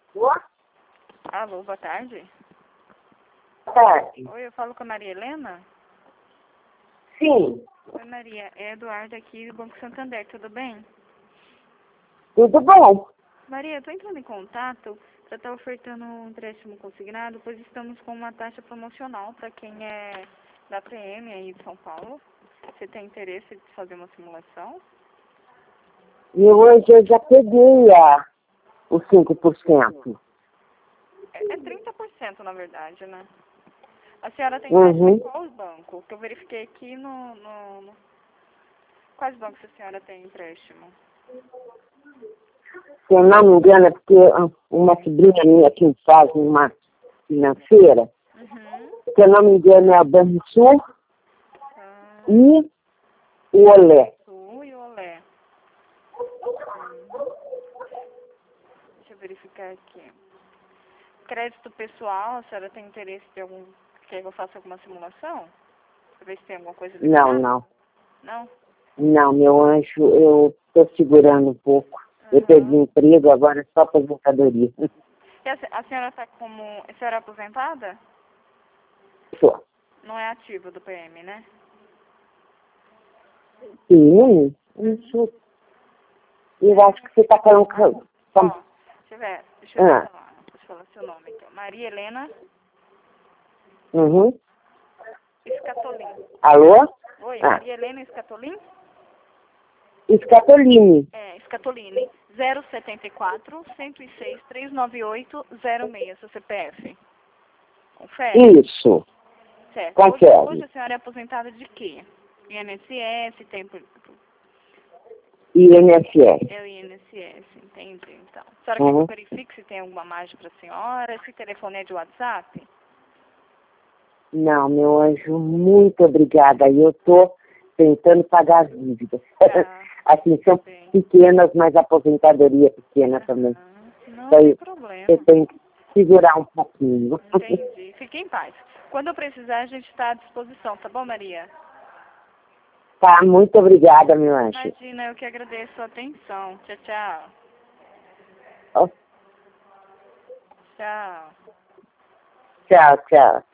Alô, boa tarde. Boa tarde. Oi, eu falo com a Maria Helena? Sim, Oi, Maria. É Eduardo aqui do Banco Santander, tudo bem? tudo bom. Maria, eu tô entrando em contato para estar ofertando um empréstimo consignado, pois estamos com uma taxa promocional para quem é da PM aí de São Paulo. Você tem interesse de fazer uma simulação? E hoje eu já peguei os 5%. É 30% na verdade, né? A senhora tem Uhum. empréstimo em qual banco? Que eu verifiquei aqui no... Quais bancos a senhora tem empréstimo? Se eu não me engano, é porque uma sobrinha minha que faz uma financeira, Uhum. se eu não me engano, é o Banrisul Ah, e o Olé. Sul e Olé. Deixa eu verificar aqui. Crédito pessoal, a senhora tem interesse de algum... Quer que eu faça alguma simulação? Pra ver se tem alguma coisa Não, liberada? não. Não? Não, meu anjo, eu estou segurando um pouco. Eu perdi Aham. emprego, agora é só aposentadoria. E a senhora tá como... A senhora é aposentada? Só. Não é ativa do PM, né? Sim, isso. Eu acho que você está falando Ó, deixa eu Ah, falar. Deixa eu falar seu nome então. Maria Helena uhum. Escatolin. Alô? Oi, Ah, Maria Helena Escatolin? Escatoline. É, Scatolini, 074 106 398 06, seu CPF. Confere? Isso, Certo. Hoje confere. a senhora é aposentada de quê? INSS, INSS. é o INSS, entendi, então. A senhora quer que eu Uhum. verifique se tem alguma margem para a senhora? Esse telefone é de WhatsApp? Não, meu anjo, muito obrigada. Eu estou tentando pagar as dívidas. Tá, Assim, são bem. pequenas, mas a aposentadoria é pequena também. Não Então, tem eu problema. tenho que segurar um pouquinho. Entendi. Fique em paz. Quando eu precisar, a gente está à disposição, tá bom, Maria? Tá, muito obrigada, meu anjo. Imagina, eu que agradeço a atenção. Tchau, tchau. Ó, Tchau. tchau, tchau.